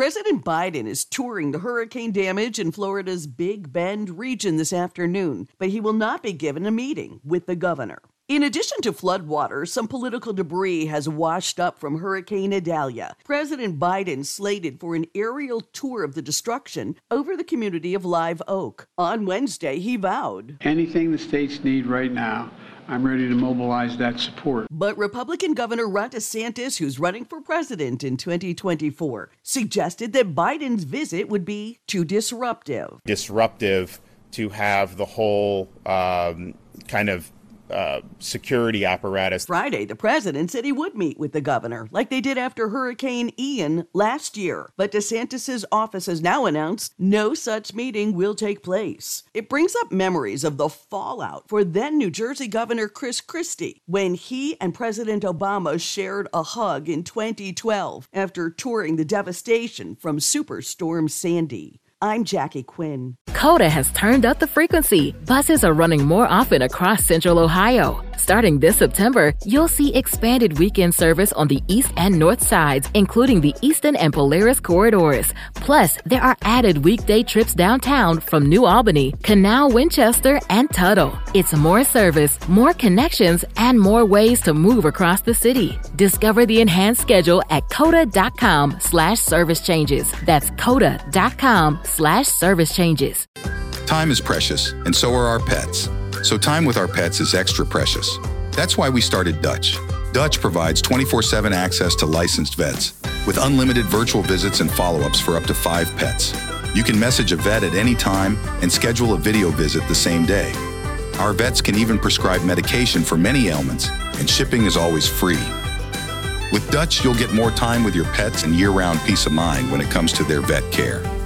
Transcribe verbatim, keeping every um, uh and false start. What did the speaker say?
President Biden is touring the hurricane damage in Florida's Big Bend region this afternoon, but he will not be given a meeting with the governor. In addition to floodwaters, some political debris has washed up from Hurricane Idalia. President Biden slated for an aerial tour of the destruction over the community of Live Oak. On Wednesday, he vowed, anything the states need right now, I'm ready to mobilize that support. But Republican Governor Ron DeSantis, who's running for president in twenty twenty-four, suggested that Biden's visit would be too disruptive. Disruptive to have the whole um, kind of Uh, security apparatus. Friday, the president said he would meet with the governor, like they did after Hurricane Ian last year. But DeSantis' office has now announced no such meeting will take place. It brings up memories of the fallout for then New Jersey Governor Chris Christie when he and President Obama shared a hug in twenty twelve after touring the devastation from Superstorm Sandy. I'm Jackie Quinn. Coda has turned up the frequency. Buses are running more often across Central Ohio. Starting this September, you'll see expanded weekend service on the east and north sides, including the Eastern and Polaris corridors. Plus, there are added weekday trips downtown from New Albany, Canal, Winchester, and Tuttle. It's more service, more connections, and more ways to move across the city. Discover the enhanced schedule at coda.com slash service changes. That's coda.com slash service changes. Time is precious, and so are our pets. So time with our pets is extra precious. That's why we started Dutch. Dutch provides twenty-four seven access to licensed vets with unlimited virtual visits and follow-ups for up to five pets. You can message a vet at any time and schedule a video visit the same day. Our vets can even prescribe medication for many ailments, and shipping is always free. With Dutch, you'll get more time with your pets and year-round peace of mind when it comes to their vet care.